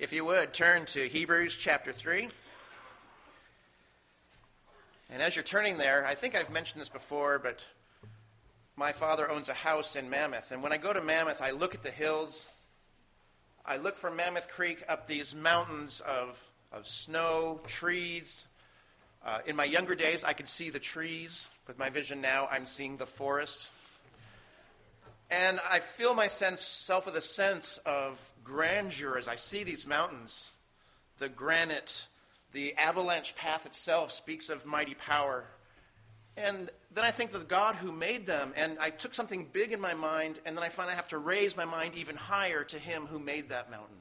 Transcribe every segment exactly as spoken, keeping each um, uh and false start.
If you would, turn to Hebrews chapter three. And as you're turning there, I think I've mentioned this before, but my father owns a house in Mammoth. And when I go to Mammoth, I look at the hills. I look from Mammoth Creek up these mountains of, of snow, trees. Uh, in my younger days, I could see the trees. With my vision now, I'm seeing the forest. And I feel myself with a sense of grandeur as I see these mountains. The granite, the avalanche path itself speaks of mighty power. And then I think of the God who made them, and I took something big in my mind, and then I find I have to raise my mind even higher to him who made that mountain.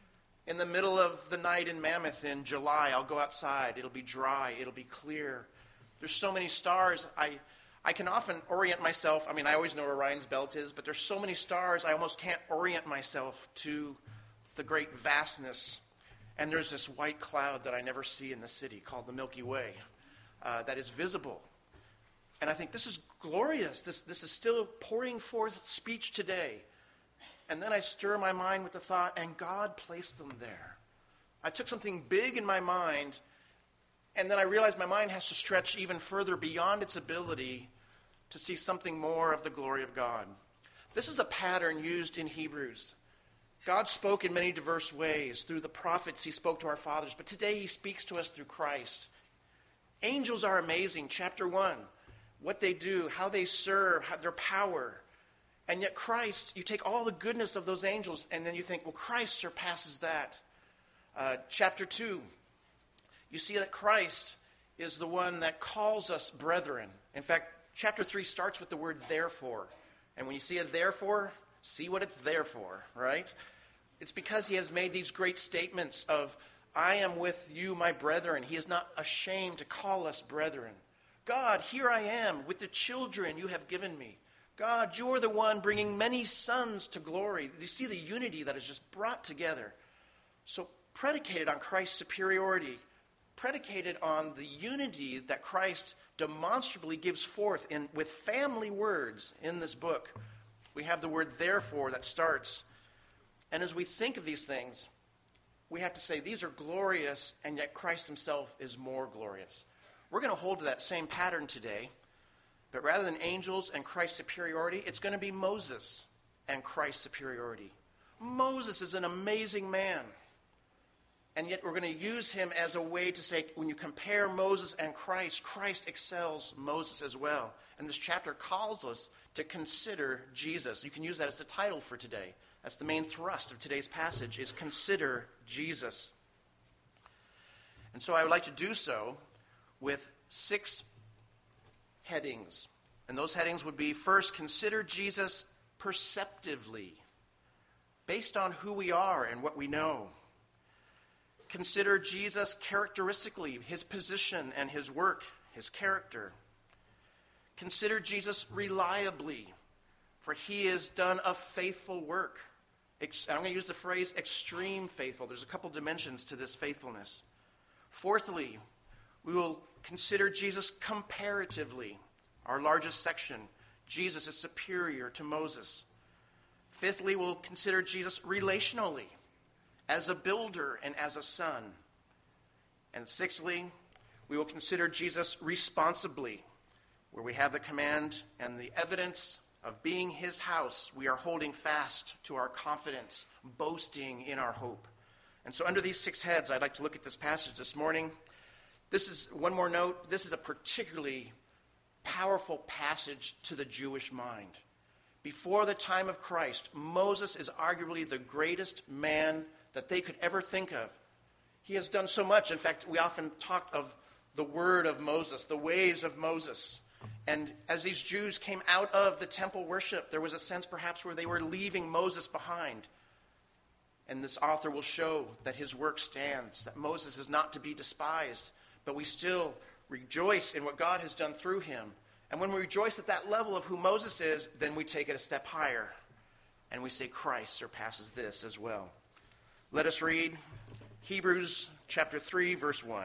In the middle of the night in Mammoth in July, I'll go outside. It'll be dry. It'll be clear. There's so many stars. I... I can often orient myself. I mean, I always know where Orion's belt is, but there's so many stars, I almost can't orient myself to the great vastness. And there's this white cloud that I never see in the city called the Milky Way uh, that is visible. And I think this is glorious. This, this is still pouring forth speech today. And then I stir my mind with the thought, and God placed them there. I took something big in my mind, and then I realized my mind has to stretch even further beyond its ability to see something more of the glory of God. This is a pattern used in Hebrews. God spoke in many diverse ways. Through the prophets, he spoke to our fathers. But today he speaks to us through Christ. Angels are amazing. Chapter one, what they do, how they serve, how, their power. And yet Christ, you take all the goodness of those angels, and then you think, well, Christ surpasses that. Uh, chapter two, you see that Christ is the one that calls us brethren. In fact, chapter three starts with the word therefore. And when you see a therefore, see what it's there for, right? It's because he has made these great statements of, I am with you, my brethren. He is not ashamed to call us brethren. God, here I am with the children you have given me. God, you are the one bringing many sons to glory. You see the unity that is just brought together. So predicated on Christ's superiority, predicated on the unity that Christ demonstrably gives forth in with family words in this book. We have the word therefore that starts. And as we think of these things, we have to say these are glorious, and yet Christ himself is more glorious. We're going to hold to that same pattern today, but rather than angels and Christ's superiority, it's going to be Moses and Christ's superiority. Moses is an amazing man. And yet we're going to use him as a way to say, when you compare Moses and Christ, Christ excels Moses as well. And this chapter calls us to consider Jesus. You can use that as the title for today. That's the main thrust of today's passage, is consider Jesus. And so I would like to do so with six headings. And those headings would be, first, consider Jesus perceptively, based on who we are and what we know. Consider Jesus characteristically, his position and his work, his character. Consider Jesus reliably, for he has done a faithful work. I'm going to use the phrase extreme faithful. There's a couple dimensions to this faithfulness. Fourthly, we will consider Jesus comparatively. Our largest section, Jesus is superior to Moses. Fifthly, we'll consider Jesus relationally, as a builder and as a son. And sixthly, we will consider Jesus responsibly, where we have the command and the evidence of being his house. We are holding fast to our confidence, boasting in our hope. And so under these six heads, I'd like to look at this passage this morning. This is, one more note, this is a particularly powerful passage to the Jewish mind. Before the time of Christ, Moses is arguably the greatest man that they could ever think of. He has done so much. In fact, we often talk of the word of Moses, the ways of Moses. And as these Jews came out of the temple worship, there was a sense perhaps where they were leaving Moses behind. And this author will show that his work stands, that Moses is not to be despised, but we still rejoice in what God has done through him. And when we rejoice at that level of who Moses is, then we take it a step higher, and we say Christ surpasses this as well. Let us read Hebrews chapter three, verse one.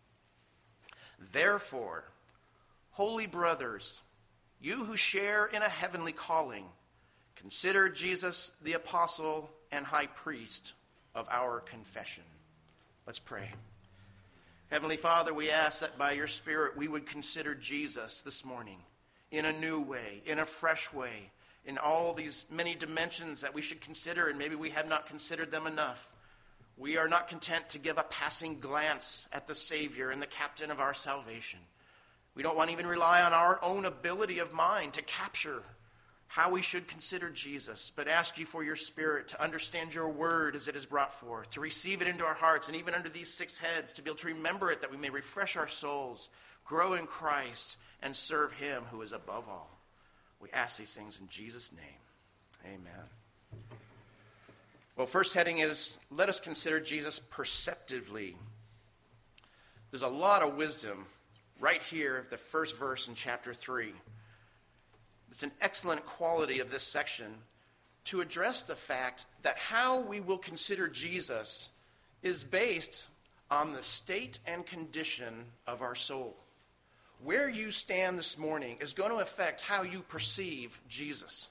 Therefore, holy brothers, you who share in a heavenly calling, consider Jesus the apostle and high priest of our confession. Let's pray. Heavenly Father, we ask that by your Spirit we would consider Jesus this morning in a new way, in a fresh way, in all these many dimensions that we should consider, and maybe we have not considered them enough. We are not content to give a passing glance at the Savior and the captain of our salvation. We don't want to even rely on our own ability of mind to capture how we should consider Jesus, but ask you for your Spirit to understand your word as it is brought forth, to receive it into our hearts, and even under these six heads, to be able to remember it, that we may refresh our souls, grow in Christ, and serve him who is above all. We ask these things in Jesus' name. Amen. Well, first heading is, let us consider Jesus perceptively. There's a lot of wisdom right here, the first verse in chapter three. It's an excellent quality of this section to address the fact that how we will consider Jesus is based on the state and condition of our soul. Where you stand this morning is going to affect how you perceive Jesus.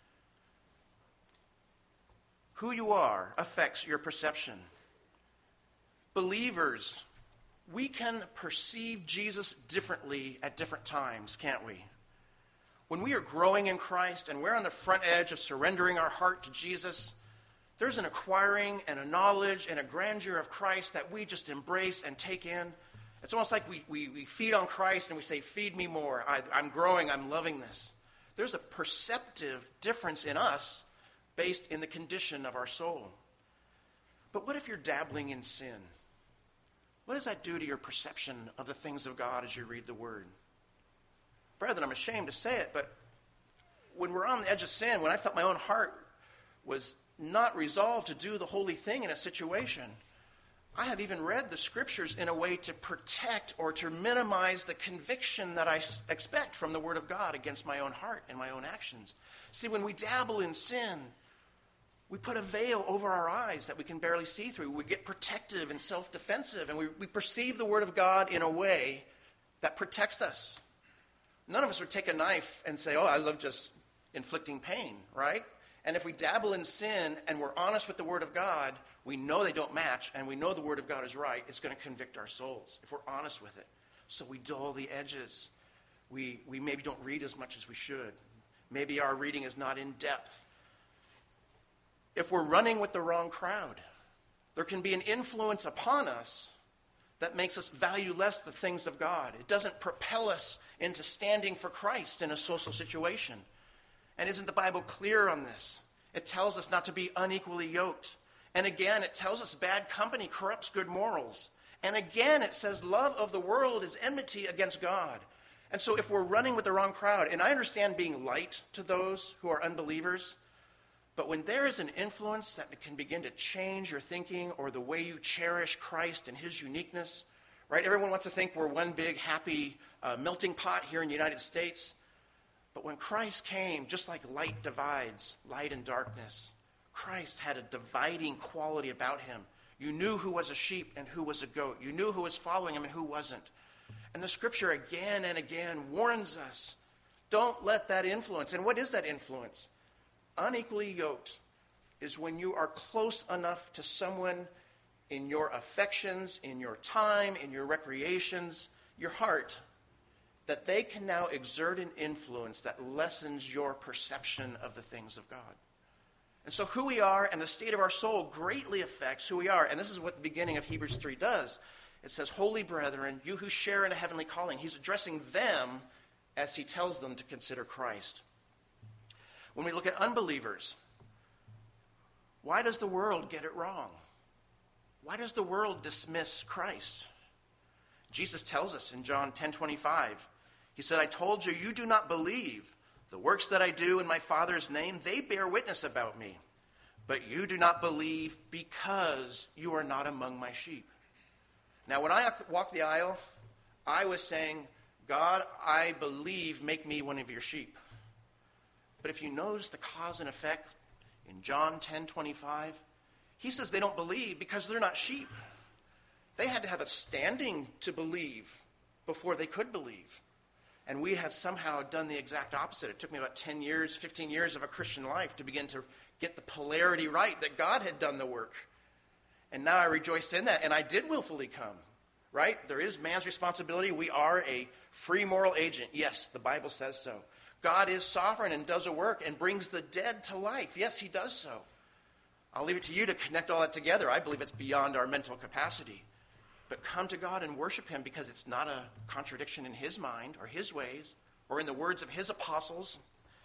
Who you are affects your perception. Believers, we can perceive Jesus differently at different times, can't we? When we are growing in Christ and we're on the front edge of surrendering our heart to Jesus, there's an acquiring and a knowledge and a grandeur of Christ that we just embrace and take in. It's almost like we, we, we feed on Christ and we say, feed me more. I, I'm growing. I'm loving this. There's a perceptive difference in us based in the condition of our soul. But what if you're dabbling in sin? What does that do to your perception of the things of God as you read the Word? Brethren, I'm ashamed to say it, but when we're on the edge of sin, when I felt my own heart was not resolved to do the holy thing in a situation, I have even read the Scriptures in a way to protect or to minimize the conviction that I expect from the Word of God against my own heart and my own actions. See, when we dabble in sin, we put a veil over our eyes that we can barely see through. We get protective and self-defensive, and we, we perceive the Word of God in a way that protects us. None of us would take a knife and say, oh, I love just inflicting pain, right? And if we dabble in sin and we're honest with the Word of God, we know they don't match, and we know the Word of God is right. It's going to convict our souls if we're honest with it. So we dull the edges. We, we maybe don't read as much as we should. Maybe our reading is not in depth. If we're running with the wrong crowd, there can be an influence upon us that makes us value less the things of God. It doesn't propel us into standing for Christ in a social situation. And isn't the Bible clear on this? It tells us not to be unequally yoked. And again, it tells us bad company corrupts good morals. And again, it says love of the world is enmity against God. And so if we're running with the wrong crowd, and I understand being light to those who are unbelievers, but when there is an influence that can begin to change your thinking or the way you cherish Christ and his uniqueness, right? Everyone wants to think we're one big happy uh, melting pot here in the United States. But when Christ came, just like light divides light and darkness, Christ had a dividing quality about him. You knew who was a sheep and who was a goat. You knew who was following him and who wasn't. And the Scripture again and again warns us, don't let that influence. And what is that influence? Unequally yoked is when you are close enough to someone in your affections, in your time, in your recreations, your heart, that they can now exert an influence that lessens your perception of the things of God. And so who we are and the state of our soul greatly affects who we are. And this is what the beginning of Hebrews three does. It says, holy brethren, you who share in a heavenly calling. He's addressing them as he tells them to consider Christ. When we look at unbelievers, why does the world get it wrong? Why does the world dismiss Christ? Jesus tells us in John ten twenty-five, he said, I told you, you do not believe. The works that I do in my Father's name, they bear witness about me. But you do not believe because you are not among my sheep. Now, when I walked the aisle, I was saying, God, I believe, make me one of your sheep. But if you notice the cause and effect in John ten twenty-five, he says they don't believe because they're not sheep. They had to have a standing to believe before they could believe. And we have somehow done the exact opposite. It took me about ten years, fifteen years of a Christian life to begin to get the polarity right, that God had done the work. And now I rejoiced in that, and I did willfully come, right? There is man's responsibility. We are a free moral agent. Yes, the Bible says so. God is sovereign and does a work and brings the dead to life. Yes, he does so. I'll leave it to you to connect all that together. I believe it's beyond our mental capacity. But come to God and worship him because it's not a contradiction in his mind or his ways or in the words of his apostles.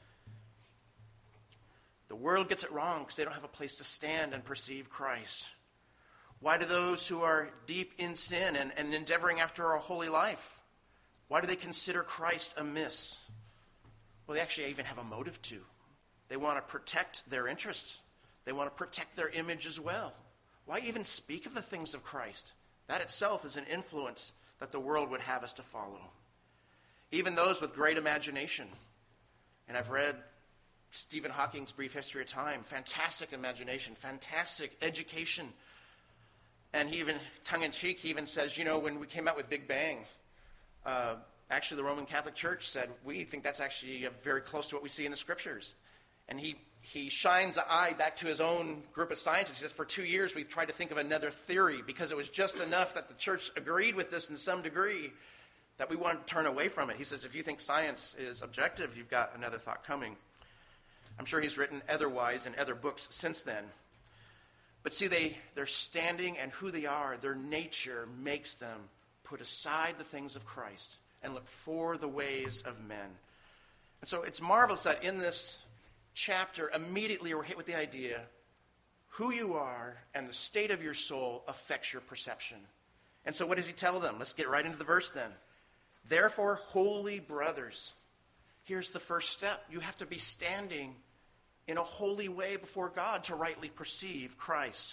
The world gets it wrong because they don't have a place to stand and perceive Christ. Why do those who are deep in sin and, and endeavoring after a holy life, why do they consider Christ amiss? Well, they actually even have a motive to. They want to protect their interests. They want to protect their image as well. Why even speak of the things of Christ? That itself is an influence that the world would have us to follow. Even those with great imagination. And I've read Stephen Hawking's Brief History of Time. Fantastic imagination, fantastic education. And he even, tongue-in-cheek, he even says, you know, when we came out with Big Bang, uh, actually the Roman Catholic Church said, we think that's actually uh, very close to what we see in the Scriptures. And he, he shines the eye back to his own group of scientists. He says, for two years we've tried to think of another theory because it was just enough that the church agreed with this in some degree that we wanted to turn away from it. He says, if you think science is objective, you've got another thought coming. I'm sure he's written otherwise in other books since then. But see, they, their standing and who they are, their nature makes them put aside the things of Christ and look for the ways of men. And so it's marvelous that in this chapter, immediately we're hit with the idea, who you are and the state of your soul affects your perception. And so what does he tell them? Let's get right into the verse then. Therefore, holy brothers, here's the first step. You have to be standing in a holy way before God to rightly perceive Christ.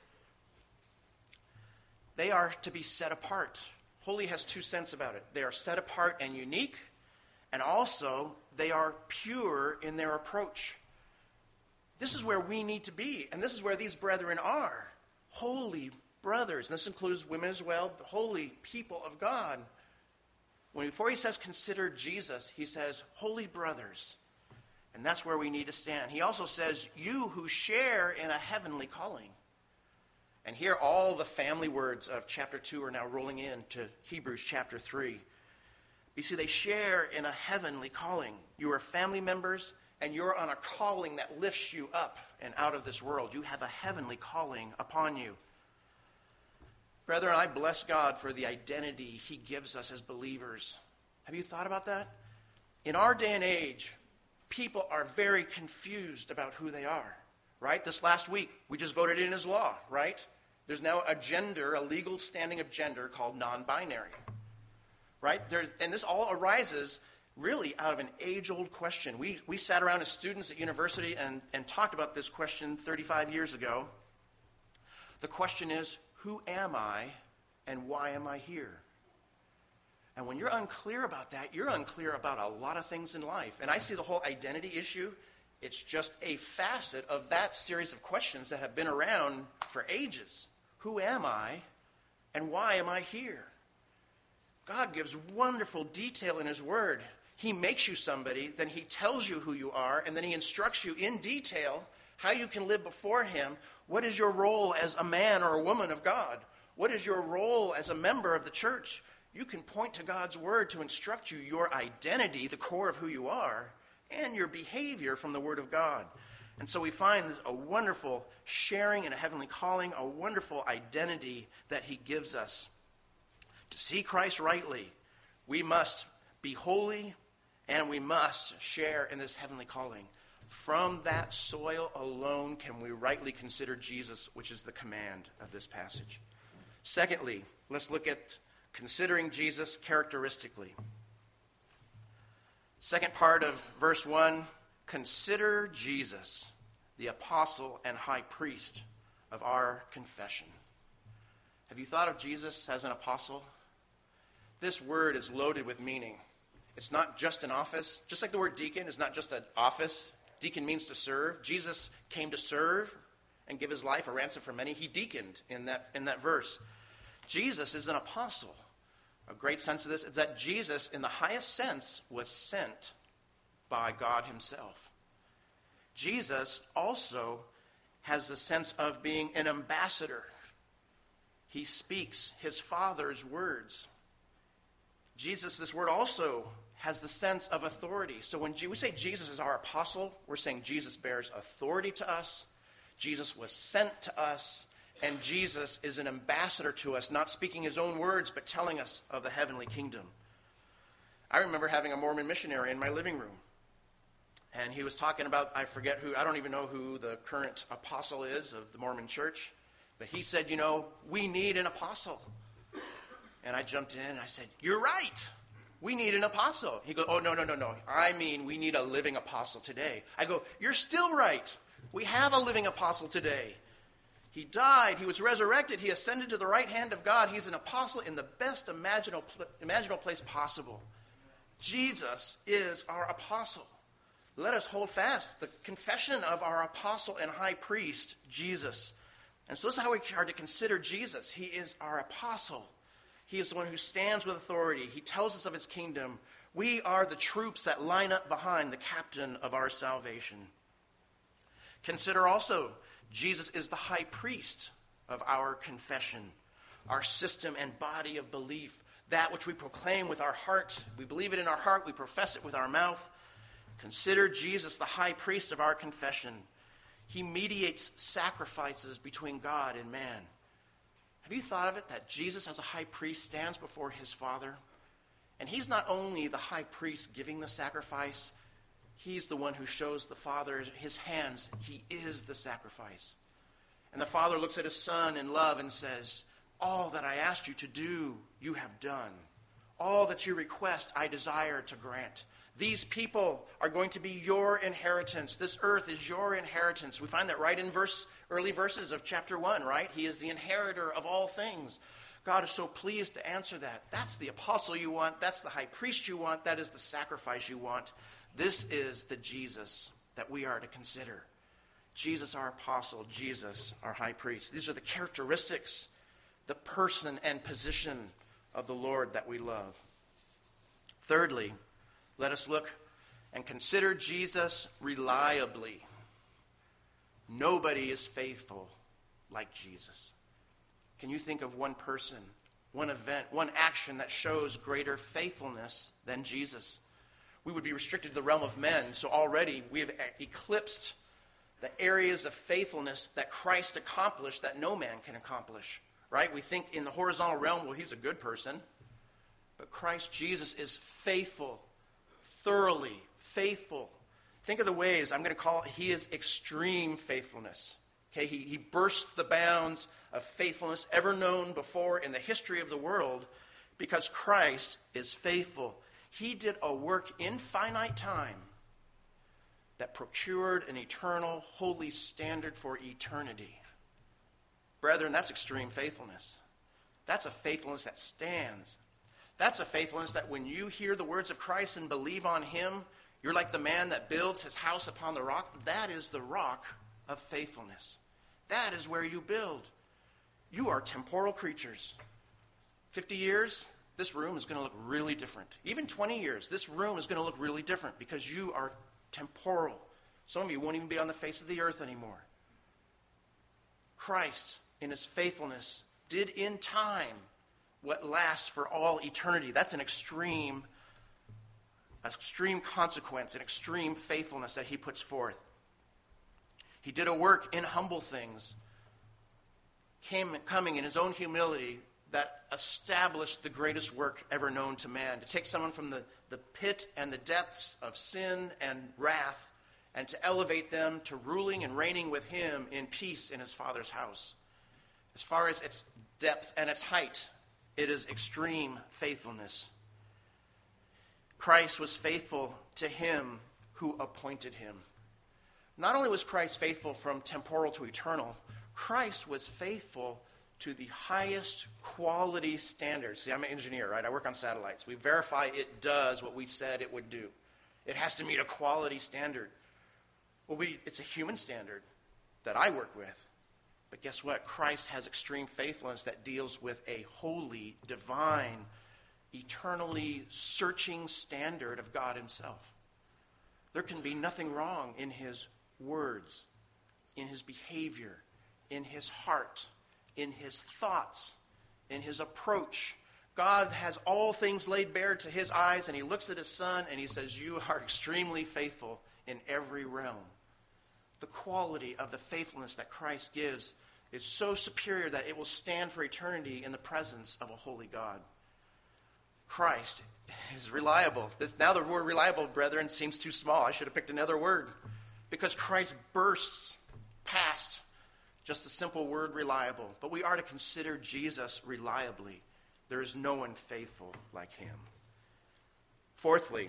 They are to be set apart. Holy has two sense about it. They are set apart and unique, and also they are pure in their approach. This is where we need to be, and this is where these brethren are. Holy brothers, and this includes women as well, the holy people of God. When before he says consider Jesus, he says holy brothers. And that's where we need to stand. He also says, you who share in a heavenly calling. And here all the family words of chapter two are now rolling into Hebrews chapter three. You see, they share in a heavenly calling. You are family members, and you're on a calling that lifts you up and out of this world. You have a heavenly calling upon you. Brethren, I bless God for the identity he gives us as believers. Have you thought about that? In our day and age, people are very confused about who they are, right? This last week, we just voted in as law, right? There's now a gender, a legal standing of gender called non-binary, right? There, and this all arises really out of an age-old question. We, we sat around as students at university and, and talked about this question thirty-five years ago. The question is, who am I and why am I here? And when you're unclear about that, you're unclear about a lot of things in life. And I see the whole identity issue, it's just a facet of that series of questions that have been around for ages. Who am I and why am I here? God gives wonderful detail in his word. He makes you somebody, then he tells you who you are, and then he instructs you in detail how you can live before him. What is your role as a man or a woman of God? What is your role as a member of the church? You can point to God's word to instruct you your identity, the core of who you are, and your behavior from the word of God. And so we find a wonderful sharing in a heavenly calling, a wonderful identity that he gives us. To see Christ rightly, we must be holy and we must share in this heavenly calling. From that soil alone can we rightly consider Jesus, which is the command of this passage. Secondly, let's look at considering Jesus characteristically. Second part of verse one, consider Jesus, the apostle and high priest of our confession. Have you thought of Jesus as an apostle? This word is loaded with meaning. It's not just an office. Just like the word deacon is not just an office. Deacon means to serve. Jesus came to serve and give his life a ransom for many. He deaconed in that, in that verse. Jesus is an apostle. A great sense of this is that Jesus, in the highest sense, was sent by God himself. Jesus also has the sense of being an ambassador. He speaks his Father's words. Jesus, this word also has the sense of authority. So when we say Jesus is our apostle, we're saying Jesus bears authority to us, Jesus was sent to us, and Jesus is an ambassador to us, not speaking his own words, but telling us of the heavenly kingdom. I remember having a Mormon missionary in my living room, and he was talking about, I forget who, I don't even know who the current apostle is of the Mormon church, but he said, you know, we need an apostle. And I jumped in and I said, you're right. We need an apostle. He goes, oh, no, no, no, no. I mean, we need a living apostle today. I go, you're still right. We have a living apostle today. He died. He was resurrected. He ascended to the right hand of God. He's an apostle in the best imaginable, imaginable place possible. Jesus is our apostle. Let us hold fast the confession of our apostle and high priest, Jesus. And so this is how we are to consider Jesus. He is our apostle. He is the one who stands with authority. He tells us of his kingdom. We are the troops that line up behind the captain of our salvation. Consider also, Jesus is the high priest of our confession, our system and body of belief, that which we proclaim with our heart. We believe it in our heart. We profess it with our mouth. Consider Jesus the high priest of our confession. He mediates sacrifices between God and man. Have you thought of it that Jesus as a high priest stands before his Father? And he's not only the high priest giving the sacrifice, he's the one who shows the Father his hands. He is the sacrifice. And the Father looks at his Son in love and says, all that I asked you to do, you have done. All that you request, I desire to grant. These people are going to be your inheritance. This earth is your inheritance. We find that right in verse, early verses of chapter one, right? He is the inheritor of all things. God is so pleased to answer that. That's the apostle you want. That's the high priest you want. That is the sacrifice you want. This is the Jesus that we are to consider. Jesus, our apostle. Jesus, our high priest. These are the characteristics, the person and position of the Lord that we love. Thirdly, let us look and consider Jesus reliably. Nobody is faithful like Jesus. Can you think of one person, one event, one action that shows greater faithfulness than Jesus? We would be restricted to the realm of men, so already we have eclipsed the areas of faithfulness that Christ accomplished that no man can accomplish, right? We think in the horizontal realm, well, he's a good person. But Christ Jesus is faithful, thoroughly faithful. Think of the ways, I'm going to call it, he is extreme faithfulness. Okay, he, he bursts the bounds of faithfulness ever known before in the history of the world because Christ is faithful. He did a work in finite time that procured an eternal, holy standard for eternity. Brethren, that's extreme faithfulness. That's a faithfulness that stands. That's a faithfulness that when you hear the words of Christ and believe on him, you're like the man that builds his house upon the rock. That is the rock of faithfulness. That is where you build. You are temporal creatures. fifty years, this room is going to look really different. Even twenty years, this room is going to look really different because you are temporal. Some of you won't even be on the face of the earth anymore. Christ, in his faithfulness, did in time what lasts for all eternity. That's an extreme, extreme consequence, an extreme faithfulness that he puts forth. He did a work in humble things, came, coming in his own humility that established the greatest work ever known to man. To take someone from the, the pit and the depths of sin and wrath and to elevate them to ruling and reigning with him in peace in his Father's house. As far as its depth and its height, it is extreme faithfulness. Christ was faithful to him who appointed him. Not only was Christ faithful from temporal to eternal, Christ was faithful to the highest quality standards. See, I'm an engineer, right? I work on satellites. We verify it does what we said it would do. It has to meet a quality standard. Well, we, it's a human standard that I work with. But guess what? Christ has extreme faithfulness that deals with a holy, divine, eternally searching standard of God himself. There can be nothing wrong in his words, in his behavior, in his heart, in his thoughts, in his approach. God has all things laid bare to his eyes, and he looks at his son and he says, you are extremely faithful in every realm. The quality of the faithfulness that Christ gives is so superior that it will stand for eternity in the presence of a holy God. Christ is reliable. This, now the word reliable, brethren, seems too small. I should have picked another word. Because Christ bursts past just the simple word reliable. But we are to consider Jesus reliably. There is no one faithful like him. Fourthly,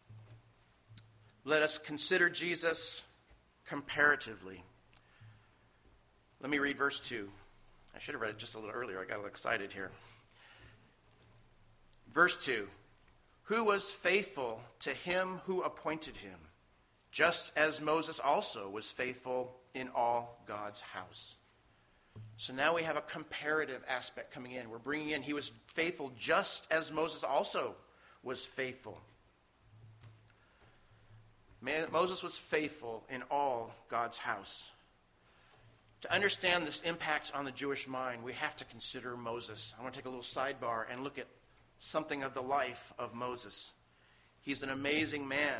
let us consider Jesus comparatively. Let me read verse two. I should have read it just a little earlier. I got a little excited here. Verse two. Who was faithful to him who appointed him, just as Moses also was faithful in all God's house. So now we have a comparative aspect coming in. We're bringing in, he was faithful just as Moses also was faithful. Moses was faithful in all God's house. To understand this impact on the Jewish mind, we have to consider Moses. I want to take a little sidebar and look at something of the life of Moses. He's an amazing man.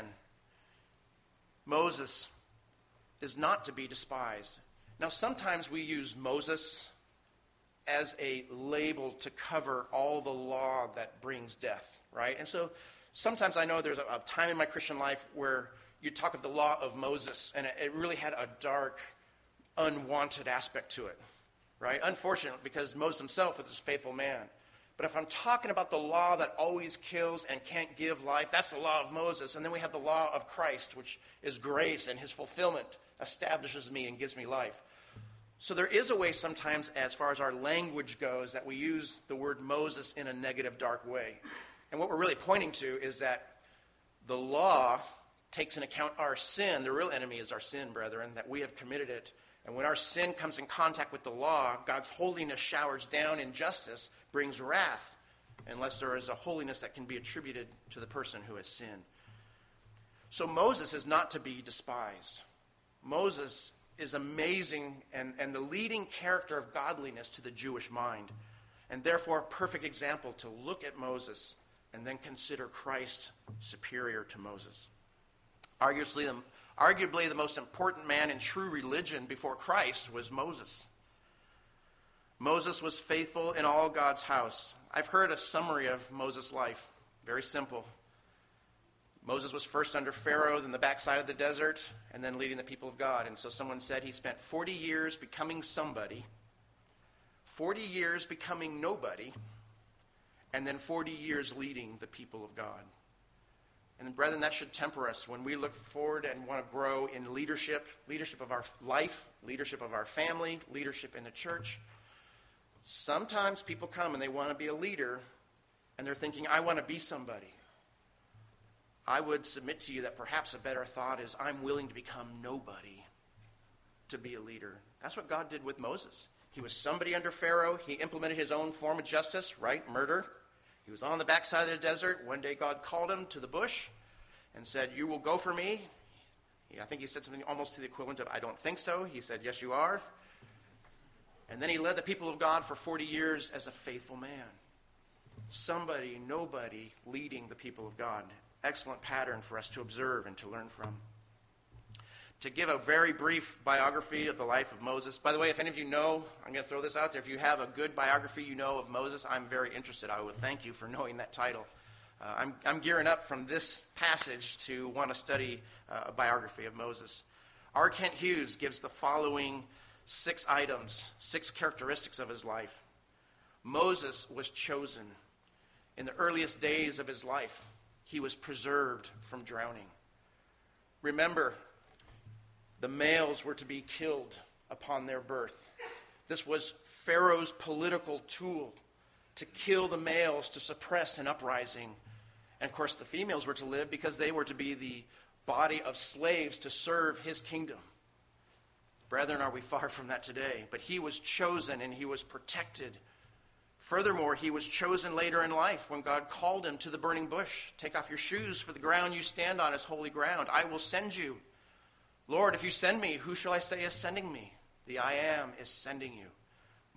Moses is not to be despised. Now, sometimes we use Moses as a label to cover all the law that brings death, right? And so sometimes I know there's a, a time in my Christian life where you talk of the law of Moses, and it, it really had a dark, unwanted aspect to it, right? Unfortunately, because Moses himself was a faithful man. But if I'm talking about the law that always kills and can't give life, that's the law of Moses. And then we have the law of Christ, which is grace, and his fulfillment establishes me and gives me life. So there is a way sometimes, as far as our language goes, that we use the word Moses in a negative, dark way. And what we're really pointing to is that the law takes into account our sin. The real enemy is our sin, brethren, that we have committed it. And when our sin comes in contact with the law, God's holiness showers down in justice, brings wrath, unless there is a holiness that can be attributed to the person who has sinned. So Moses is not to be despised. Moses is amazing and, and the leading character of godliness to the Jewish mind, and therefore a perfect example to look at Moses and then consider Christ superior to Moses. Arguably the, arguably the most important man in true religion before Christ was Moses. Moses was faithful in all God's house. I've heard a summary of Moses' life. Very simple. Moses was first under Pharaoh, then the backside of the desert, and then leading the people of God. And so someone said he spent forty years becoming somebody, forty years becoming nobody, and then forty years leading the people of God. And brethren, that should temper us when we look forward and want to grow in leadership, leadership of our life, leadership of our family, leadership in the church. Sometimes people come and they want to be a leader, and they're thinking, I want to be somebody. I would submit to you that perhaps a better thought is, I'm willing to become nobody to be a leader. That's what God did with Moses. He was somebody under Pharaoh. He implemented his own form of justice, right? Murder. He was on the backside of the desert. One day God called him to the bush and said, you will go for me. I think he said something almost to the equivalent of, I don't think so. He said, yes, you are. And then he led the people of God for forty years as a faithful man. Somebody, nobody, leading the people of God. Excellent pattern for us to observe and to learn from. To give a very brief biography of the life of Moses. By the way, if any of you know, I'm going to throw this out there. If you have a good biography you know of Moses, I'm very interested. I would thank you for knowing that title. Uh, I'm, I'm gearing up from this passage to want to study uh, a biography of Moses. R. Kent Hughes gives the following six items, six characteristics of his life. Moses was chosen. In the earliest days of his life, he was preserved from drowning. Remember, the males were to be killed upon their birth. This was Pharaoh's political tool to kill the males to suppress an uprising. And of course, the females were to live because they were to be the body of slaves to serve his kingdom. Brethren, are we far from that today? But he was chosen and he was protected. Furthermore, he was chosen later in life when God called him to the burning bush. Take off your shoes, for the ground you stand on is holy ground. I will send you. Lord, if you send me, who shall I say is sending me? The I am is sending you.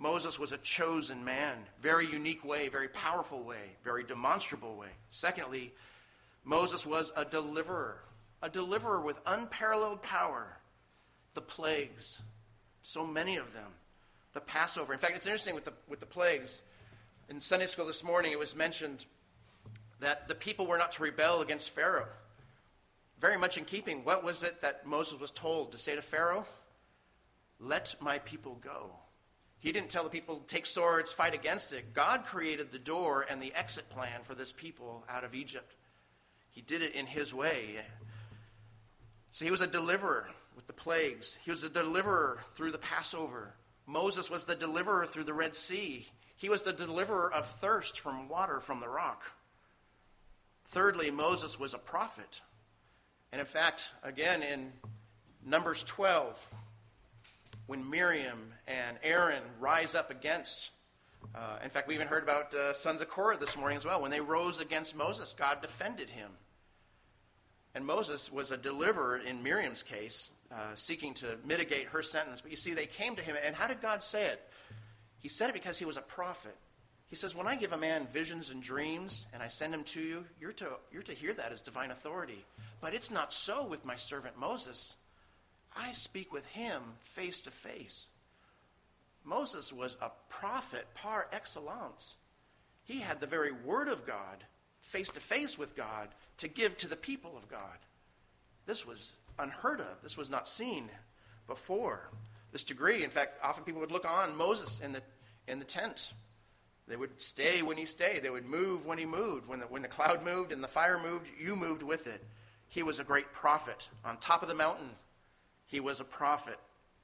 Moses was a chosen man, very unique way, very powerful way, very demonstrable way. Secondly, Moses was a deliverer, a deliverer with unparalleled power. The plagues, so many of them. The Passover. In fact, it's interesting with the, with the plagues. In Sunday school this morning, it was mentioned that the people were not to rebel against Pharaoh. Very much in keeping. What was it that Moses was told to say to Pharaoh? Let my people go. He didn't tell the people, take swords, fight against it. God created the door and the exit plan for this people out of Egypt. He did it in his way. So he was a deliverer with the plagues. He was a deliverer through the Passover. Moses was the deliverer through the Red Sea. He was the deliverer of thirst from water from the rock. Thirdly, Moses was a prophet. And in fact, again, in Numbers twelve, when Miriam and Aaron rise up against, uh, in fact, we even heard about uh, sons of Korah this morning as well. When they rose against Moses, God defended him. And Moses was a deliverer in Miriam's case, uh, seeking to mitigate her sentence. But you see, they came to him, and how did God say it? He said it because he was a prophet. He says, when I give a man visions and dreams, and I send him to you, you're to, you're to hear that as divine authority. But it's not so with my servant Moses. I speak with him face to face. Moses was a prophet par excellence. He had the very word of God, face to face with God, to give to the people of God. This was unheard of. This was not seen before. This degree, in fact, often people would look on Moses in the in the tent. They would stay when he stayed. They would move when he moved. When the, when the cloud moved and the fire moved, you moved with it. He was a great prophet. On top of the mountain, he was a prophet.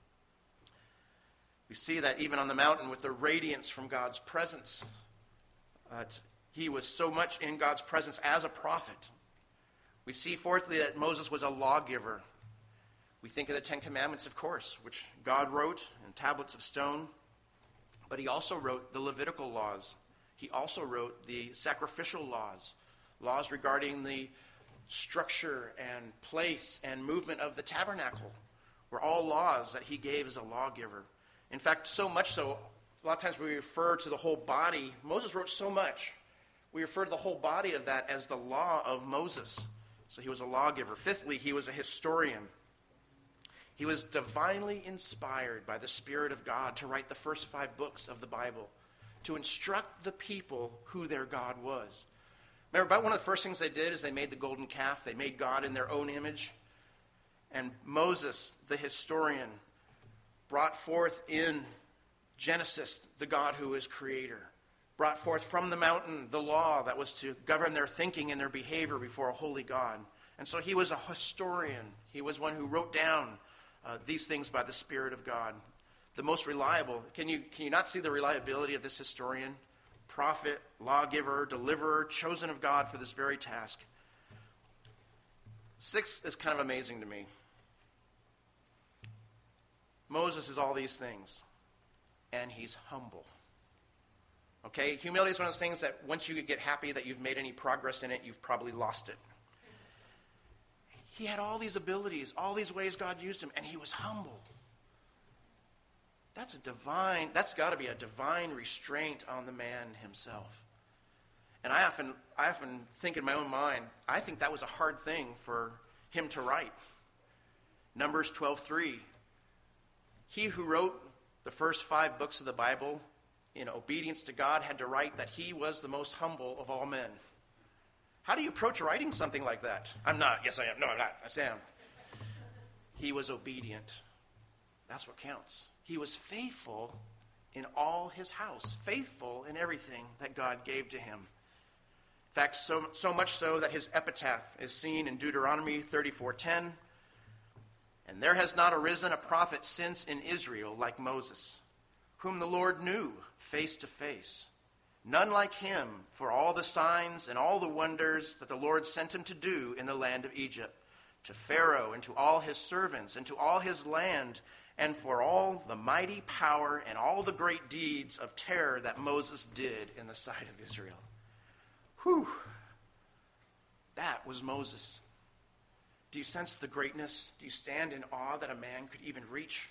We see that even on the mountain with the radiance from God's presence. Uh, he was so much in God's presence as a prophet. We see, fourthly, that Moses was a lawgiver. We think of the Ten Commandments, of course, which God wrote in tablets of stone. But he also wrote the Levitical laws. He also wrote the sacrificial laws, laws regarding the structure and place and movement of the tabernacle, were all laws that he gave as a lawgiver. In fact, so much so, a lot of times we refer to the whole body. Moses wrote so much. We refer to the whole body of that as the law of Moses. So he was a lawgiver. Fifthly, he was a historian. He was divinely inspired by the Spirit of God to write the first five books of the Bible, to instruct the people who their God was. Remember, about one of the first things they did is they made the golden calf. They made God in their own image. And Moses, the historian, brought forth in Genesis the God who is creator, brought forth from the mountain the law that was to govern their thinking and their behavior before a holy God. And so he was a historian. He was one who wrote down uh, these things by the Spirit of God. The most reliable. Can you, can you not see the reliability of this historian? Prophet, lawgiver, deliverer, chosen of God for this very task. Sixth is kind of amazing to me. Moses is all these things, and he's humble. Okay, humility is one of those things that once you get happy that you've made any progress in it, you've probably lost it. He had all these abilities, all these ways God used him, and he was humble. That's a divine, that's got to be a divine restraint on the man himself. And I often, I often think in my own mind, I think that was a hard thing for him to write. Numbers twelve three. He who wrote the first five books of the Bible in obedience to God had to write that he was the most humble of all men. How do you approach writing something like that? I'm not. Yes, I am. No, I'm not. Yes, I am. He was obedient. That's what counts. He was faithful in all his house, faithful in everything that God gave to him. In fact, so, so much so that his epitaph is seen in Deuteronomy thirty-four ten. And there has not arisen a prophet since in Israel like Moses, whom the Lord knew face to face. None like him for all the signs and all the wonders that the Lord sent him to do in the land of Egypt, to Pharaoh and to all his servants and to all his land, and for all the mighty power and all the great deeds of terror that Moses did in the sight of Israel. Whew. That was Moses. Do you sense the greatness? Do you stand in awe that a man could even reach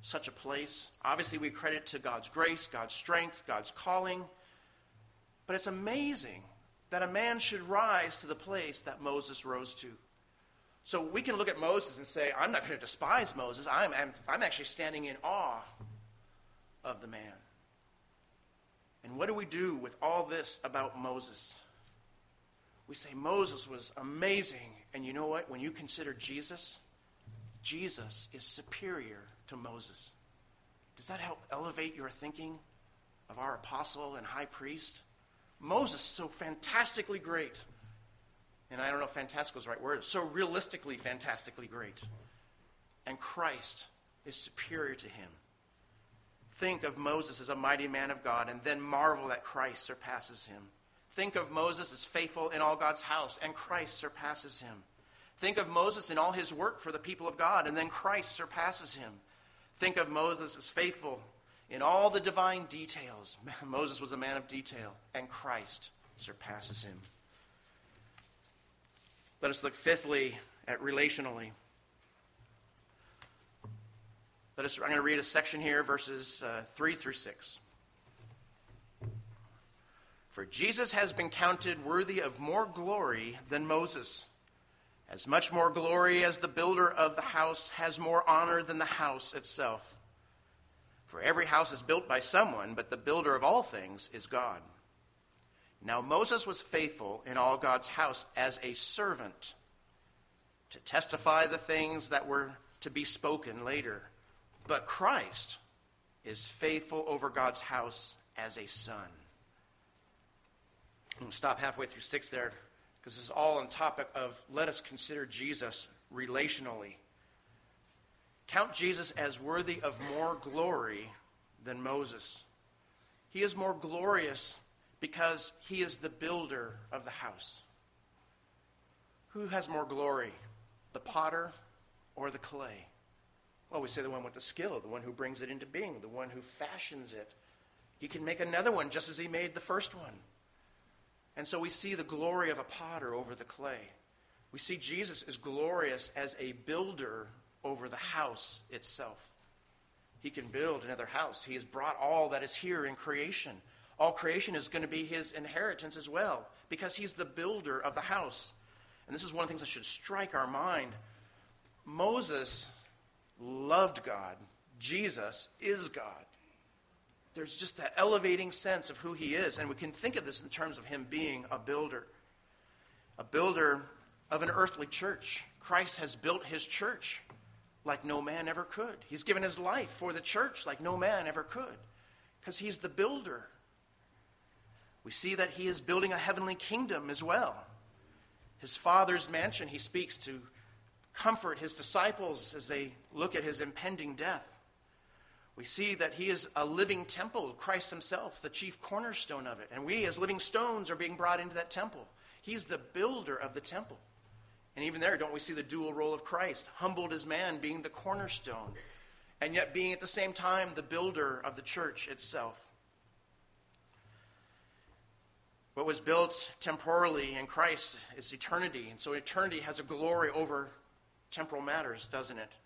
such a place. Obviously, we credit to God's grace, God's strength, God's calling. But it's amazing that a man should rise to the place that Moses rose to. So we can look at Moses and say, I'm not going to despise Moses. I'm, I'm, I'm actually standing in awe of the man. And what do we do with all this about Moses? We say Moses was amazing. And you know what? When you consider Jesus, Jesus is superior to Moses. Does that help elevate your thinking of our apostle and high priest? Moses is so fantastically great. And I don't know if fantastical is the right word. So realistically, fantastically great. And Christ is superior to him. Think of Moses as a mighty man of God, and then marvel that Christ surpasses him. Think of Moses as faithful in all God's house, and Christ surpasses him. Think of Moses in all his work for the people of God, and then Christ surpasses him. Think of Moses as faithful in all the divine details. Moses was a man of detail, and Christ surpasses him. Let us look fifthly at relationally. Let us, I'm going to read a section here, verses uh, three through six. For Jesus has been counted worthy of more glory than Moses, as much more glory as the builder of the house has more honor than the house itself. For every house is built by someone, but the builder of all things is God. Now Moses was faithful in all God's house as a servant to testify the things that were to be spoken later. But Christ is faithful over God's house as a son. I'm going to stop halfway through six there, because this is all on topic of let us consider Jesus relationally. Count Jesus as worthy of more glory than Moses. He is more glorious because he is the builder of the house. Who has more glory, the potter or the clay? Well, we say the one with the skill, the one who brings it into being, the one who fashions it. He can make another one just as he made the first one. And so we see the glory of a potter over the clay. We see Jesus is glorious as a builder over the house itself. He can build another house. He has brought all that is here in creation. All creation is going to be his inheritance as well, because he's the builder of the house. And this is one of the things that should strike our mind. Moses loved God. Jesus is God. There's just that elevating sense of who he is. And we can think of this in terms of him being a builder. A builder of an earthly church. Christ has built his church like no man ever could. He's given his life for the church like no man ever could, because he's the builder. We see that he is building a heavenly kingdom as well. His Father's mansion, he speaks to comfort his disciples as they look at his impending death. We see that he is a living temple, Christ himself, the chief cornerstone of it. And we as living stones are being brought into that temple. He's the builder of the temple. And even there, don't we see the dual role of Christ, humbled as man, being the cornerstone, and yet being at the same time the builder of the church itself. What was built temporally in Christ is eternity. And so eternity has a glory over temporal matters, doesn't it?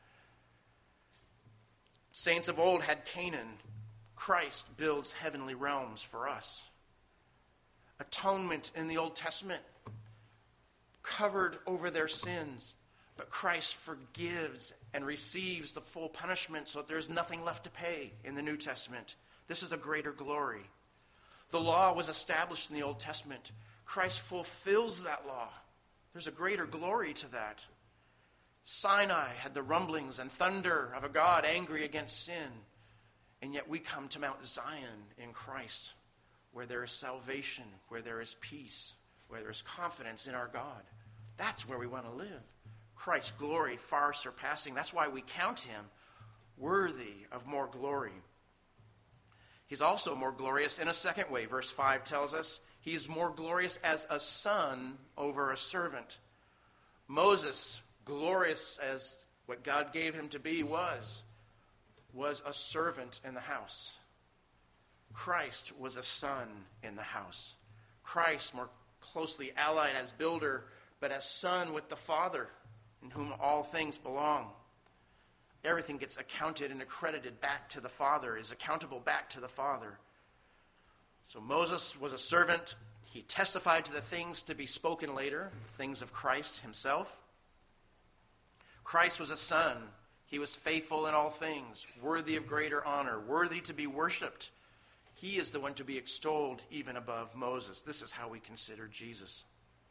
Saints of old had Canaan. Christ builds heavenly realms for us. Atonement in the Old Testament covered over their sins, but Christ forgives and receives the full punishment so that there's nothing left to pay in the New Testament. This is a greater glory. The law was established in the Old Testament. Christ fulfills that law. There's a greater glory to that. Sinai had the rumblings and thunder of a God angry against sin, and yet we come to Mount Zion in Christ, where there is salvation, where there is peace, where there is confidence in our God. That's where we want to live. Christ's glory far surpassing. That's why we count him worthy of more glory. He's also more glorious in a second way. Verse five tells us he is more glorious as a son over a servant. Moses, glorious as what God gave him to be was, was a servant in the house. Christ was a son in the house. Christ more closely allied as builder, but as son with the Father, in whom all things belong. Everything gets accounted and accredited back to the Father, is accountable back to the Father. So Moses was a servant. He testified to the things to be spoken later, things of Christ himself. Christ was a son. He was faithful in all things, worthy of greater honor, worthy to be worshipped. He is the one to be extolled even above Moses. This is how we consider Jesus.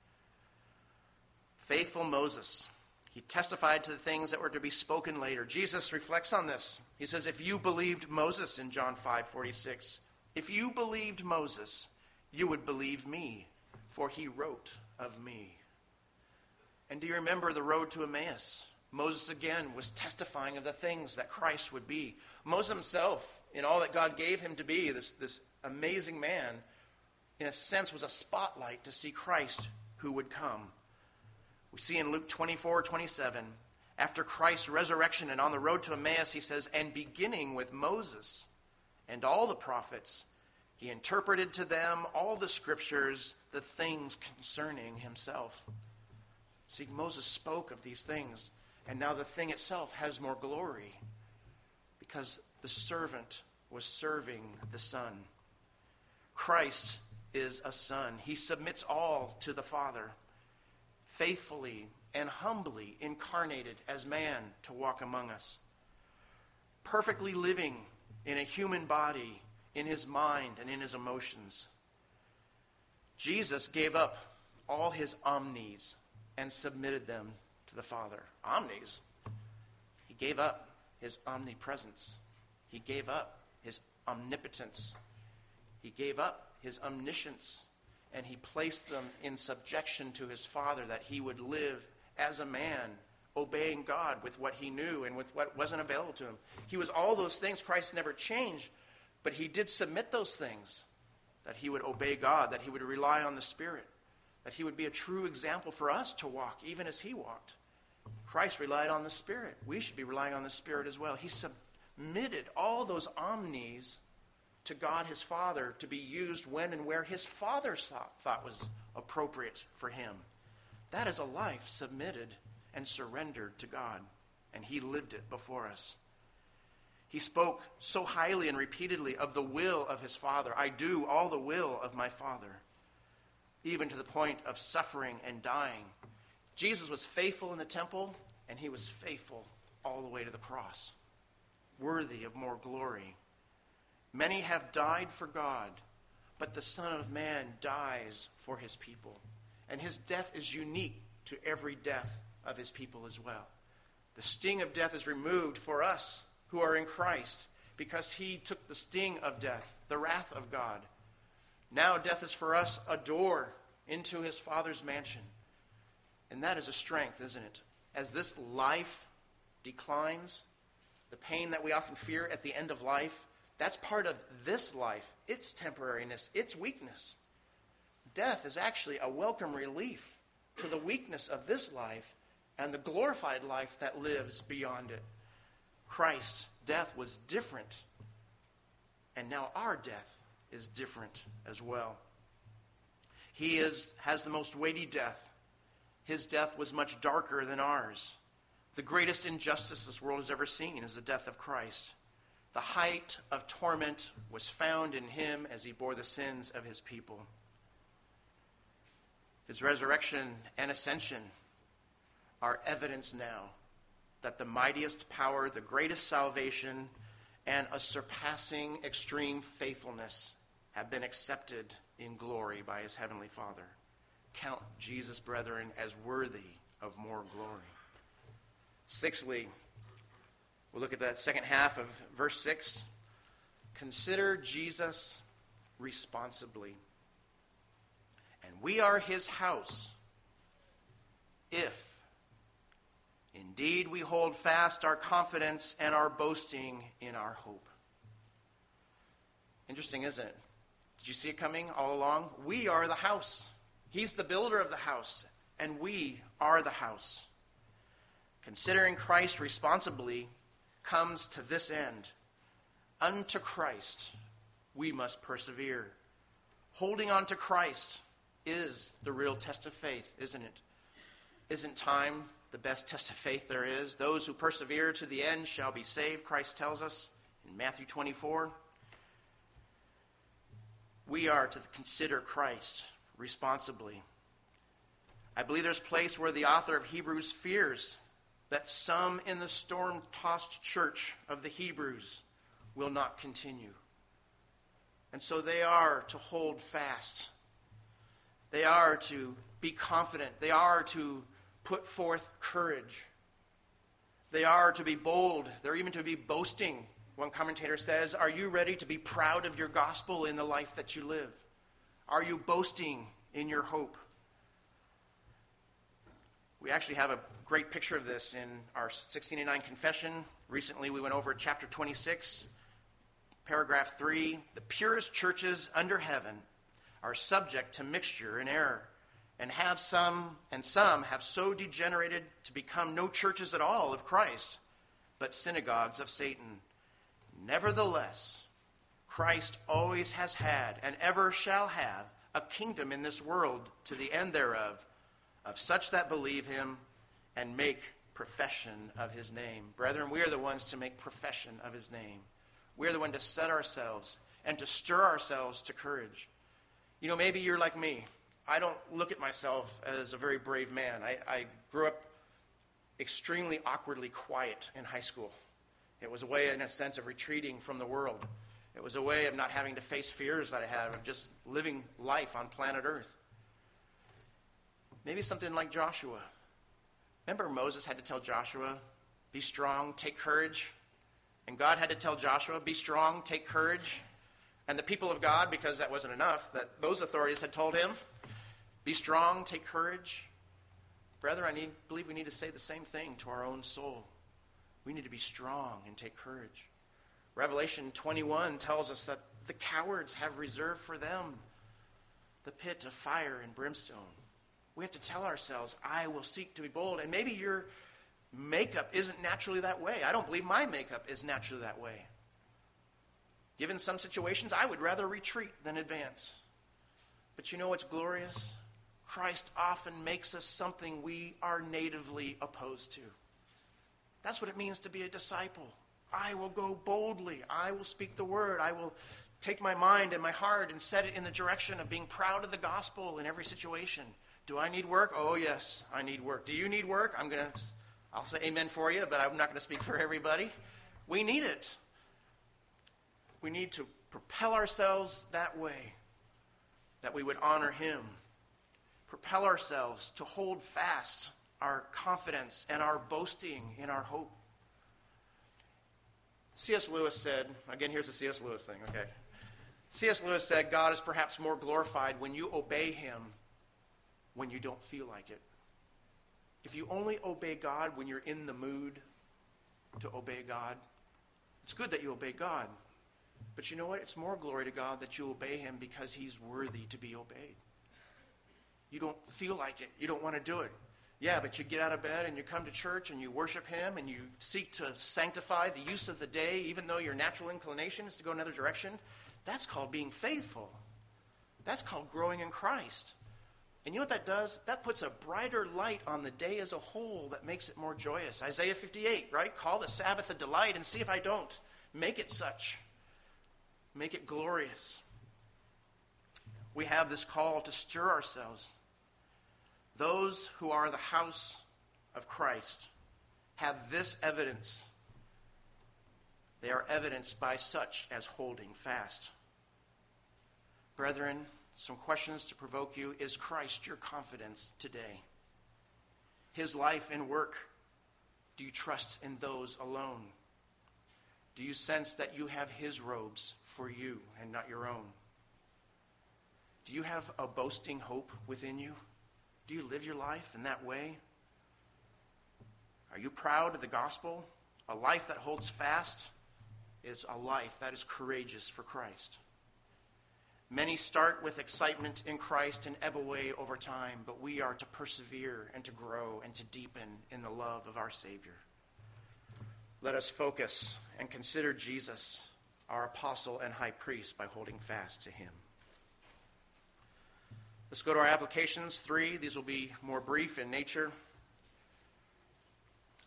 Faithful Moses. He testified to the things that were to be spoken later. Jesus reflects on this. He says, if you believed Moses in John five forty-six, if you believed Moses, you would believe me, for he wrote of me. And do you remember the road to Emmaus? Moses again was testifying of the things that Christ would be. Moses himself, in all that God gave him to be, this, this amazing man, in a sense was a spotlight to see Christ who would come. We see in Luke twenty-four twenty-seven, after Christ's resurrection and on the road to Emmaus, he says, and beginning with Moses and all the prophets, he interpreted to them all the scriptures, the things concerning himself. See, Moses spoke of these things, and now the thing itself has more glory because the servant was serving the Son. Christ is a son. He submits all to the Father, faithfully and humbly incarnated as man to walk among us, perfectly living in a human body, in his mind and in his emotions. Jesus gave up all his omnis and submitted them to the Father. Omnis. He gave up his omnipresence. He gave up his omnipotence. He gave up his omniscience. And he placed them in subjection to his Father, that he would live as a man, obeying God with what he knew and with what wasn't available to him. He was all those things. Christ never changed, but he did submit those things, that he would obey God, that he would rely on the Spirit, that he would be a true example for us to walk, even as he walked. Christ relied on the Spirit. We should be relying on the Spirit as well. He submitted all those omnis to God his Father to be used when and where his Father thought, thought was appropriate for him. That is a life submitted and surrendered to God, and he lived it before us. He spoke so highly and repeatedly of the will of his Father. I do all the will of my Father, even to the point of suffering and dying. Jesus was faithful in the temple, and he was faithful all the way to the cross, worthy of more glory. Many have died for God, but the Son of Man dies for his people. And his death is unique to every death of his people as well. The sting of death is removed for us who are in Christ, because he took the sting of death, the wrath of God. Now death is for us a door into his Father's mansion. And that is a strength, isn't it? As this life declines, the pain that we often fear at the end of life, that's part of this life, its temporariness, its weakness. Death is actually a welcome relief to the weakness of this life and the glorified life that lives beyond it. Christ's death was different, and now our death is different as well. He is has the most weighty death. His death was much darker than ours. The greatest injustice this world has ever seen is the death of Christ. The height of torment was found in him as he bore the sins of his people. His resurrection and ascension are evidence now that the mightiest power, the greatest salvation, and a surpassing extreme faithfulness have been accepted in glory by his heavenly Father. Count Jesus, brethren, as worthy of more glory. Sixthly, we'll look at the second half of verse six. Consider Jesus responsibly. And we are his house, if indeed we hold fast our confidence and our boasting in our hope. Interesting, isn't it? Did you see it coming all along? We are the house. He's the builder of the house, and we are the house. Considering Christ responsibly comes to this end. Unto Christ we must persevere. Holding on to Christ is the real test of faith, isn't it? Isn't time the best test of faith there is. Those who persevere to the end shall be saved, Christ tells us in Matthew twenty-four. We are to consider Christ responsibly. I believe there's a place where the author of Hebrews fears that some in the storm-tossed church of the Hebrews will not continue. And so they are to hold fast. They are to be confident. They are to put forth courage. They are to be bold. They're even to be boasting. One commentator says, are you ready to be proud of your gospel in the life that you live? Are you boasting in your hope? We actually have a great picture of this in our sixteen eighty-nine confession. Recently we went over chapter twenty-six, paragraph three. The purest churches under heaven are subject to mixture and error, and have some, and some have so degenerated to become no churches at all of Christ, but synagogues of Satan. Nevertheless, Christ always has had and ever shall have a kingdom in this world to the end thereof, of such that believe him and make profession of his name. Brethren, we are the ones to make profession of his name. We are the ones to set ourselves and to stir ourselves to courage. You know, maybe you're like me. I don't look at myself as a very brave man. I, I grew up extremely awkwardly quiet in high school. It was a way, in a sense, of retreating from the world. It was a way of not having to face fears that I had, of just living life on planet Earth. Maybe something like Joshua. Remember Moses had to tell Joshua, be strong, take courage. And God had to tell Joshua, be strong, take courage. And the people of God, because that wasn't enough, that those authorities had told him, be strong, take courage. Brethren, I need, believe we need to say the same thing to our own soul. We need to be strong and take courage. Revelation twenty-one tells us that the cowards have reserved for them the pit of fire and brimstone. We have to tell ourselves, I will seek to be bold. And maybe your makeup isn't naturally that way. I don't believe my makeup is naturally that way. Given some situations, I would rather retreat than advance. But you know what's glorious? Christ often makes us something we are natively opposed to. That's what it means to be a disciple. I will go boldly. I will speak the word. I will take my mind and my heart and set it in the direction of being proud of the gospel in every situation. Do I need work? Oh, yes, I need work. Do you need work? I'm going to, I'll say amen for you, but I'm not going to speak for everybody. We need it. We need to propel ourselves that way, that we would honor him. Propel ourselves to hold fast our confidence and our boasting in our hope. C S Lewis said, again, here's the C S Lewis thing, okay. C S Lewis said, God is perhaps more glorified when you obey him when you don't feel like it. If you only obey God when you're in the mood to obey God, it's good that you obey God. But you know what? It's more glory to God that you obey him because he's worthy to be obeyed. You don't feel like it. You don't want to do it. Yeah, but you get out of bed and you come to church and you worship him and you seek to sanctify the use of the day, even though your natural inclination is to go another direction. That's called being faithful. That's called growing in Christ. And you know what that does? That puts a brighter light on the day as a whole that makes it more joyous. Isaiah fifty-eight, right? Call the Sabbath a delight and see if I don't. Make it such. Make it glorious. We have this call to stir ourselves. Those who are the house of Christ have this evidence. They are evidenced by such as holding fast. Brethren, some questions to provoke you. Is Christ your confidence today? His life and work, do you trust in those alone? Do you sense that you have his robes for you and not your own? Do you have a boasting hope within you? Do you live your life in that way? Are you proud of the gospel? A life that holds fast is a life that is courageous for Christ. Many start with excitement in Christ and ebb away over time, but we are to persevere and to grow and to deepen in the love of our Savior. Let us focus and consider Jesus, our apostle and high priest, by holding fast to him. Let's go to our applications. Three. These will be more brief in nature.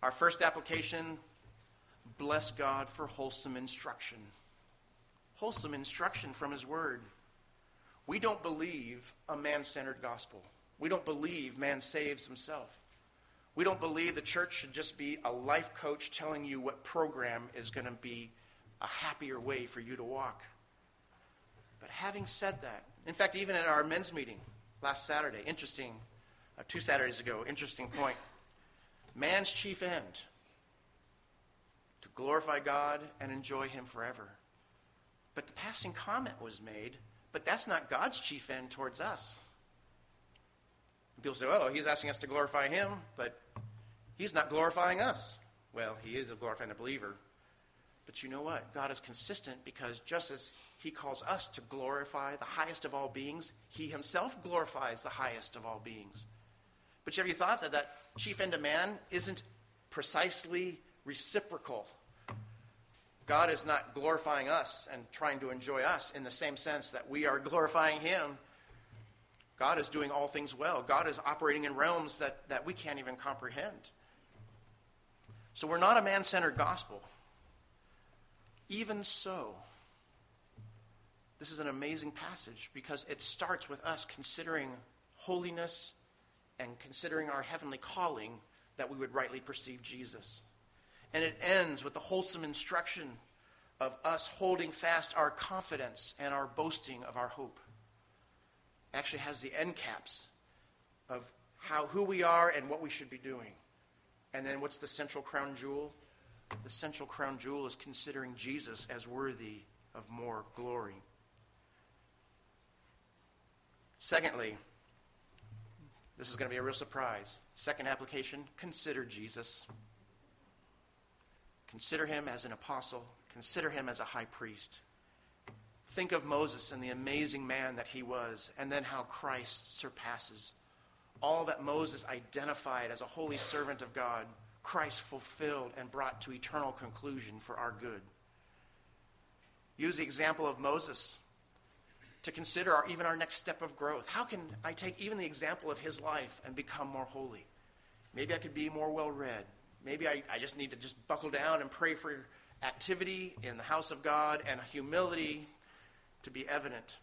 Our first application, bless God for wholesome instruction. Wholesome instruction from his word. We don't believe a man-centered gospel. We don't believe man saves himself. We don't believe the church should just be a life coach telling you what program is going to be a happier way for you to walk. But having said that, in fact, even at our men's meeting last Saturday, interesting, uh, two Saturdays ago, interesting point. Man's chief end, to glorify God and enjoy him forever. But the passing comment was made, but that's not God's chief end towards us. People say, oh, he's asking us to glorify him, but he's not glorifying us. Well, he is glorifying the believer. But you know what? God is consistent because just as he calls us to glorify the highest of all beings, he himself glorifies the highest of all beings. But have you thought that that chief end of man isn't precisely reciprocal? God is not glorifying us and trying to enjoy us in the same sense that we are glorifying him. God is doing all things well. God is operating in realms that, that we can't even comprehend. So we're not a man-centered gospel. Even so, this is an amazing passage because it starts with us considering holiness and considering our heavenly calling that we would rightly perceive Jesus. And it ends with the wholesome instruction of us holding fast our confidence and our boasting of our hope. It actually has the end caps of how who we are and what we should be doing. And then what's the central crown jewel? The central crown jewel is considering Jesus as worthy of more glory. Secondly, this is going to be a real surprise. Second application, consider Jesus. Consider him as an apostle. Consider him as a high priest. Think of Moses and the amazing man that he was, and then how Christ surpasses. All that Moses identified as a holy servant of God, Christ fulfilled and brought to eternal conclusion for our good. Use the example of Moses to consider our, even our next step of growth. How can I take even the example of his life and become more holy? Maybe I could be more well-read. Maybe I, I just need to just buckle down and pray for activity in the house of God and humility to be evident.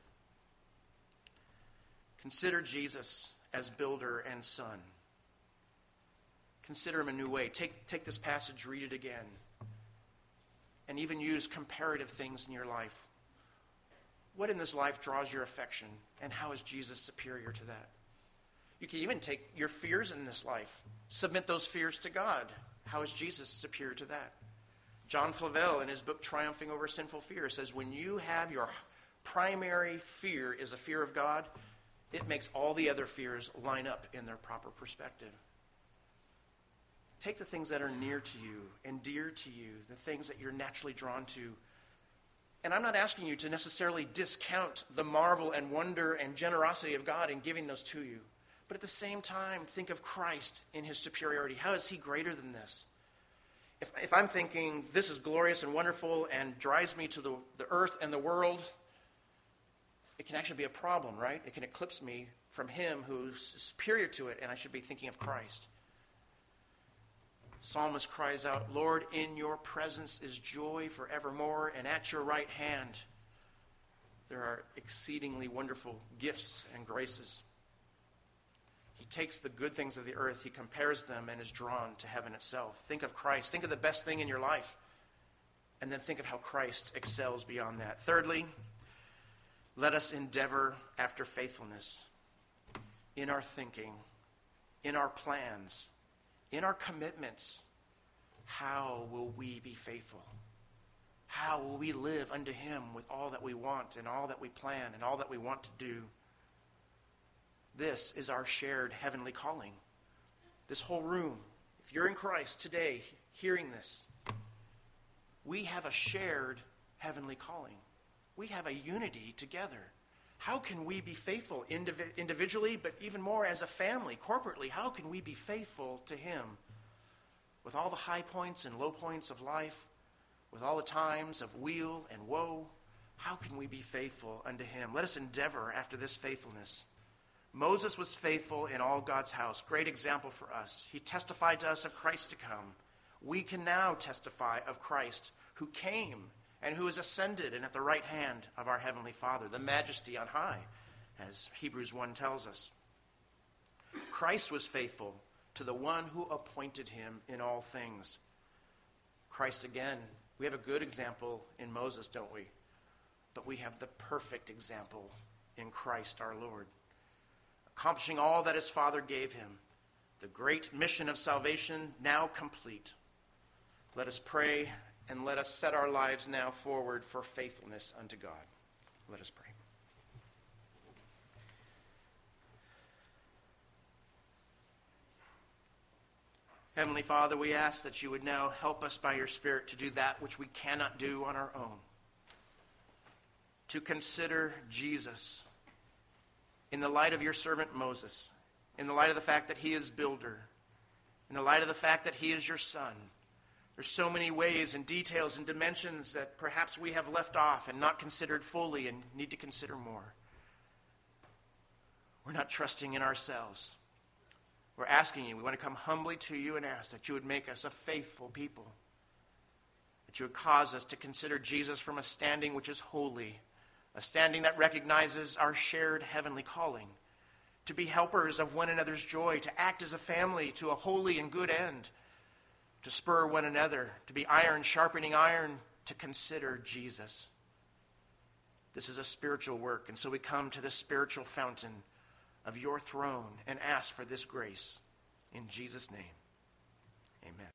Consider Jesus as builder and son. Consider him a new way. Take, take this passage, read it again, and even use comparative things in your life. What in this life draws your affection, and how is Jesus superior to that? You can even take your fears in this life. Submit those fears to God. How is Jesus superior to that? John Flavel, in his book Triumphing Over Sinful Fear, says when you have your primary fear is a fear of God, it makes all the other fears line up in their proper perspective. Take the things that are near to you and dear to you, the things that you're naturally drawn to. And I'm not asking you to necessarily discount the marvel and wonder and generosity of God in giving those to you. But at the same time, think of Christ in his superiority. How is he greater than this? If, if I'm thinking this is glorious and wonderful and drives me to the, the earth and the world, it can actually be a problem, right? It can eclipse me from him who's superior to it, and I should be thinking of Christ. Psalmist cries out, Lord, in your presence is joy forevermore, and at your right hand there are exceedingly wonderful gifts and graces. He takes the good things of the earth, he compares them, and is drawn to heaven itself. Think of Christ. Think of the best thing in your life, and then think of how Christ excels beyond that. Thirdly, let us endeavor after faithfulness in our thinking, in our plans, in our commitments. How will we be faithful? How will we live unto him with all that we want and all that we plan and all that we want to do? This is our shared heavenly calling. This whole room, if you're in Christ today hearing this, we have a shared heavenly calling. We have a unity together. How can we be faithful indiv- individually, but even more as a family, corporately? How can we be faithful to him with all the high points and low points of life, with all the times of weal and woe? How can we be faithful unto him? Let us endeavor after this faithfulness. Moses was faithful in all God's house. Great example for us. He testified to us of Christ to come. we can now testify of Christ, who came and who is ascended and at the right hand of our Heavenly Father, the majesty on high, as Hebrews one tells us. Christ was faithful to the one who appointed him in all things. Christ, again, we have a good example in Moses, don't we? But we have the perfect example in Christ our Lord, accomplishing all that his Father gave him, the great mission of salvation now complete. Let us pray and let us set our lives now forward for faithfulness unto God. Let us pray. Heavenly Father, we ask that you would now help us by your Spirit to do that which we cannot do on our own, to consider Jesus in the light of your servant Moses, in the light of the fact that he is builder, in the light of the fact that he is your son. There's so many ways and details and dimensions that perhaps we have left off and not considered fully and need to consider more. We're not trusting in ourselves. We're asking you, we want to come humbly to you and ask that you would make us a faithful people, that you would cause us to consider Jesus from a standing which is holy, a standing that recognizes our shared heavenly calling, to be helpers of one another's joy, to act as a family to a holy and good end, to spur one another, to be iron sharpening iron, to consider Jesus. This is a spiritual work, and so we come to the spiritual fountain of your throne and ask for this grace. In Jesus' name, amen.